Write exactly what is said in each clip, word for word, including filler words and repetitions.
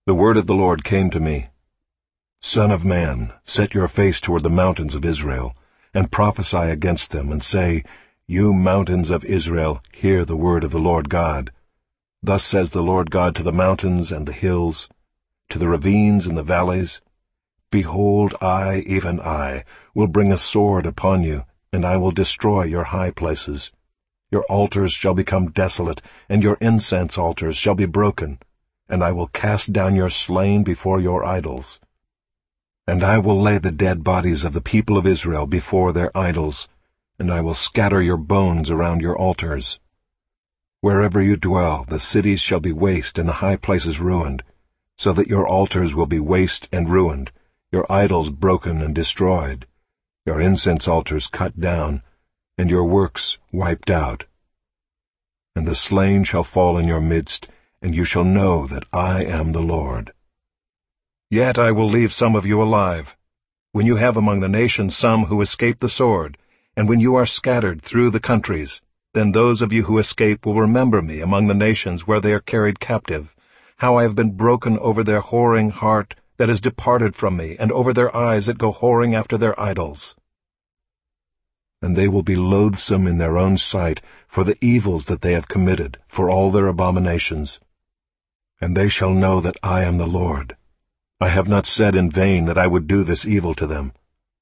The word of the Lord came to me. Son of man, set your face toward the mountains of Israel, and prophesy against them, and say, You mountains of Israel, hear the word of the Lord God. Thus says the Lord God to the mountains and the hills, to the ravines and the valleys, Behold, I, even I, will bring a sword upon you, and I will destroy your high places. Your altars shall become desolate, and your incense altars shall be broken, and I will cast down your slain before your idols. And I will lay the dead bodies of the people of Israel before their idols, and I will scatter your bones around your altars. Wherever you dwell, the cities shall be waste and the high places ruined, so that your altars will be waste and ruined, your idols broken and destroyed, your incense altars cut down, and your works wiped out. And the slain shall fall in your midst, and you shall know that I am the Lord. Yet I will leave some of you alive, when you have among the nations some who escape the sword, and when you are scattered through the countries, then those of you who escape will remember me among the nations where they are carried captive, how I have been broken over their whoring heart that has departed from me, and over their eyes that go whoring after their idols. And they will be loathsome in their own sight for the evils that they have committed, for all their abominations. And they shall know that I am the Lord. I have not said in vain that I would do this evil to them.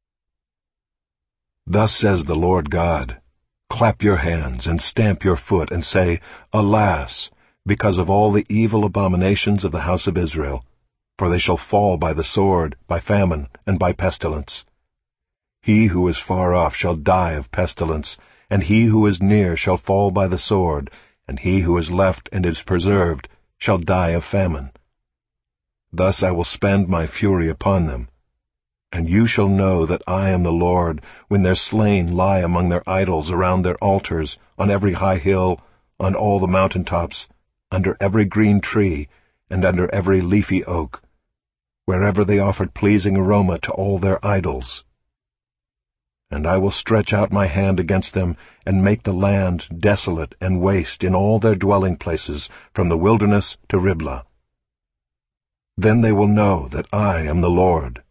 Thus says the Lord God, Clap your hands and stamp your foot and say, Alas, because of all the evil abominations of the house of Israel, for they shall fall by the sword, by famine, and by pestilence. He who is far off shall die of pestilence, and he who is near shall fall by the sword, and he who is left and is preserved shall die of famine. Thus I will spend my fury upon them. And you shall know that I am the Lord, when their slain lie among their idols around their altars, on every high hill, on all the mountain tops, under every green tree, and under every leafy oak, wherever they offered pleasing aroma to all their idols. And I will stretch out my hand against them, and make the land desolate and waste in all their dwelling places, from the wilderness to Riblah. Then they will know that I am the Lord.